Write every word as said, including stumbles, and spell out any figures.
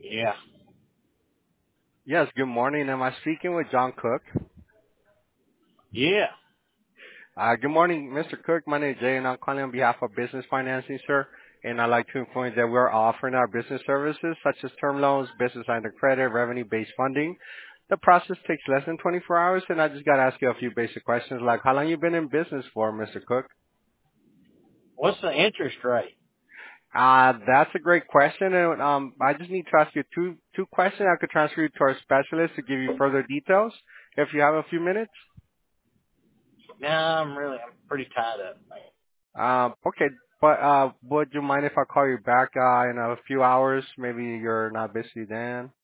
Yeah. Yes, good morning. Am I speaking with John Cook? Yeah. Uh, good morning, Mister Cook. My name is Jay, and I'm calling on behalf of Business Financing, sir. And I'd like to inform you that we're offering our business services such as term loans, business line of credit, revenue-based funding. The process takes less than twenty-four hours, and I just got to ask you a few basic questions like how long you been in business for, Mister Cook? What's the interest rate? Uh, that's a great question, and um, I just need to ask you two two questions. I could transfer you to our specialist to give you further details if you have a few minutes. Nah, I'm really, I'm pretty tied up, man. Um, okay, but uh, would you mind if I call you back uh, in a few hours? Maybe you're not busy then.